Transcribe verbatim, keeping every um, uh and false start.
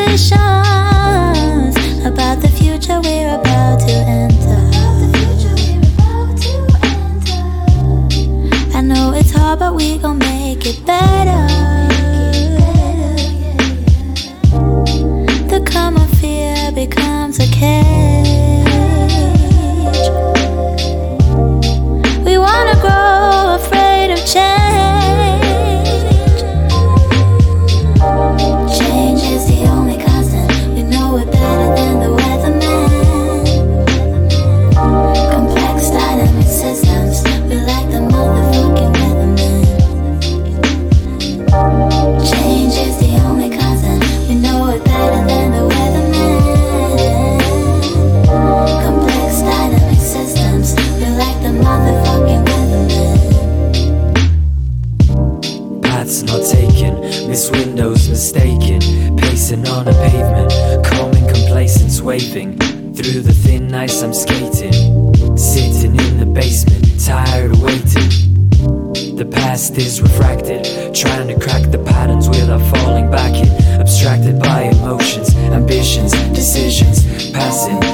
visions about the future we're about to enter. I know it's hard, but we gon' make it better. The common fear becomes a cage. We wanna grow afraid of change. Change is the only constant. We know it better than the weatherman. Complex dynamic systems. We like the motherfucking weatherman. Change is the only constant. We know it better than the weatherman. Complex dynamic systems. We like the motherfucking weatherman. Paths not taken, miss windows mistaken. Pacing on a pavement, calm and complacence waving. Through the thin ice I'm skating. Sitting in the basement, tired of waiting. The past is refracted, trying to crack the patterns without falling back in. Abstracted by emotions, ambitions, decisions, passing.